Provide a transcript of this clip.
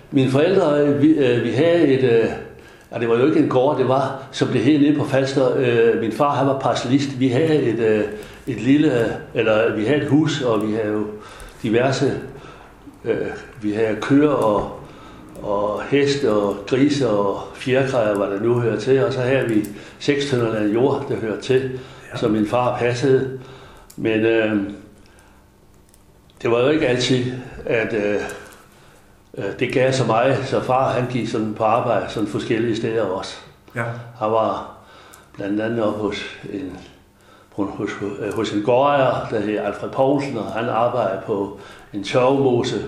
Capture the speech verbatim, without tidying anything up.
Mine forældre, vi, øh, vi havde et, øh, ja, det var jo ikke en gård, det var, som blev helt nede på Falster. Øh, min far, han var parcellist. Vi havde et, øh, et lille, eller vi havde et hus, og vi havde jo diverse, øh, vi havde køer og, og heste og grise og fjerkræer, hvad der nu hører til. Og så havde vi seks tønder land jord, der hører til, ja. Som min far passede. Men øh, det var jo ikke altid, at øh, det gav så meget, så far han gik sådan på arbejde sådan forskellige steder også. Ja. Han var blandt andet oppe hos en, hos, hos en gårdejer, der hed Alfred Poulsen, og han arbejdede på en tørvemose